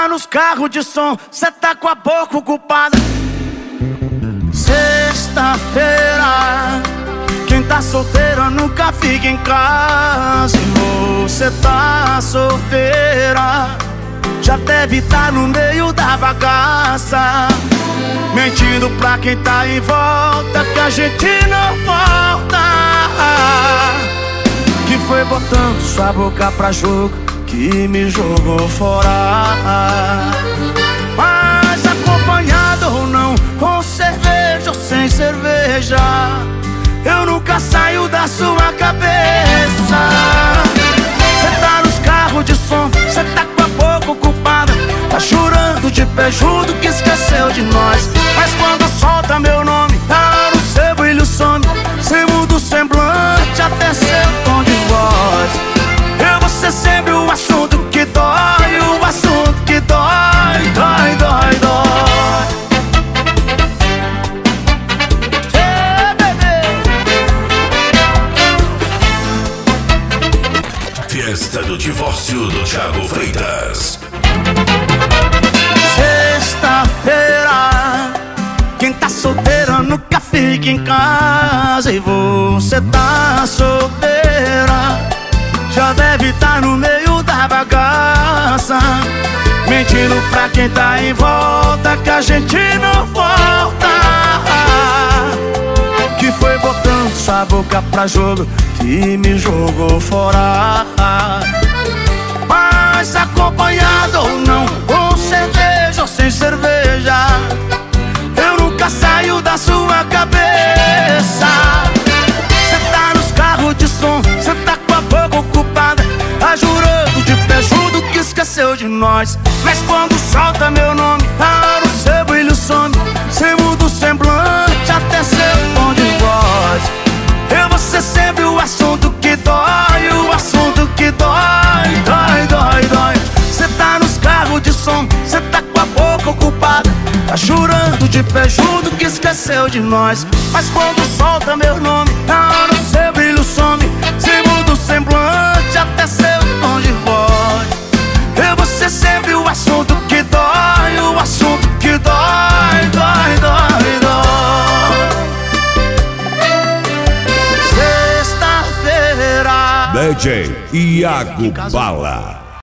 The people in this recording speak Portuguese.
nos carros de som, cê tá com a boca ocupada. Sexta-feira, quem tá solteira nunca fica em casa. E você tá solteira, já deve tá no meio da bagaça, mentindo pra quem tá em volta que a gente não volta. Que foi botando sua boca pra jogo que me jogou fora. Mas acompanhado ou não, com cerveja ou sem cerveja, eu nunca saio da sua cabeça. Cê tá nos carros de som, cê tá com a boca ocupada, tá chorando de pé junto que esqueceu de nós. Mas quando solta meu nome, tá no seu brilho some, cê muda o semblante até seu tom de voz. Eu vou ser sempre o assunto que dói, o assunto que dói, dói, dói, dói. Hey, baby. Fiesta do divórcio do Thiago Freitas. Sexta-feira, quem tá solteira nunca fica em casa. E você tá solteira, já deve tá no meio da bagaça, mentindo pra quem tá em volta que a gente não volta. Que foi botando sua boca pra jogo que me jogou fora. Mas acompanhado ou não, com cerveja ou sem cerveja, eu nunca saio da sua cabeça. Cê tá nos carros de som, cê tá com a boca ocupada, tá jurando de pé junto que esqueceu de nós. Mas quando solta meu nome, tá no seu brilho some, cê muda o semblante até seu tom de voz. Eu vou ser sempre o assunto que dói, o assunto que dói, dói, dói, dói. Cê tá nos carros de som, cê tá com a boca ocupada, tá chorando de pé junto que esqueceu de nós. Mas quando solta meu nome, tá no seu brilho some, cê muda o semblante até seu tom de voz. Eu vou ser sempre o assunto que dói, o assunto que dói, dói, dói, dói. Sexta-feira, DJ Iago Bala.